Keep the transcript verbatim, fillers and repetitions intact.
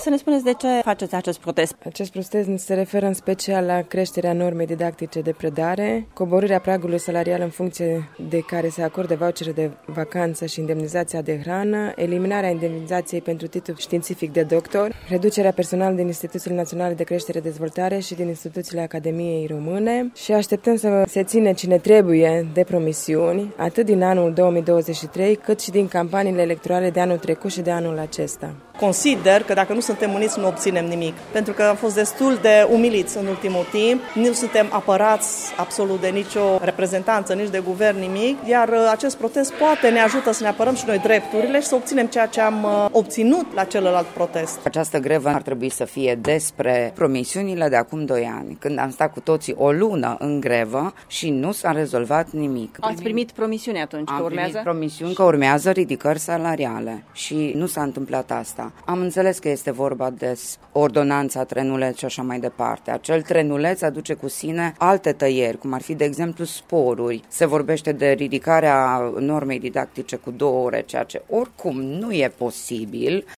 Să ne spuneți de ce faceți acest protest? Acest protest se referă în special la creșterea normei didactice de predare, coborârea pragului salarial în funcție de care se acordă vouchere de vacanță și indemnizația de hrană, eliminarea indemnizației pentru titlu științific de doctor, reducerea personalului din Instituțiile Naționale de Creștere și Dezvoltare și din instituțiile Academiei Române și așteptăm să se ține cine trebuie de promisiuni, atât din anul două mii douăzeci și trei, cât și din campaniile electorale de anul trecut și de anul acesta. Consider că dacă nu suntem uniți, nu obținem nimic, pentru că am fost destul de umiliți în ultimul timp, nu suntem apărați absolut de nicio reprezentanță, nici de guvern, nimic, iar acest protest poate ne ajută să ne apărăm și noi drepturile și să obținem ceea ce am obținut la celălalt protest. Această grevă ar trebui să fie despre promisiunile de acum doi ani, când am stat cu toții o lună în grevă și nu s-a rezolvat nimic. Ați primit promisiuni atunci am că urmează? Am primit promisiuni că urmează ridicări salariale și nu s-a întâmplat asta. Am înțeles că este vorba de ordonanța trenuleț și așa mai departe. Acel trenuleț aduce cu sine alte tăieri, cum ar fi, de exemplu, sporuri. Se vorbește de ridicarea normei didactice cu două ore, ceea ce oricum nu e posibil.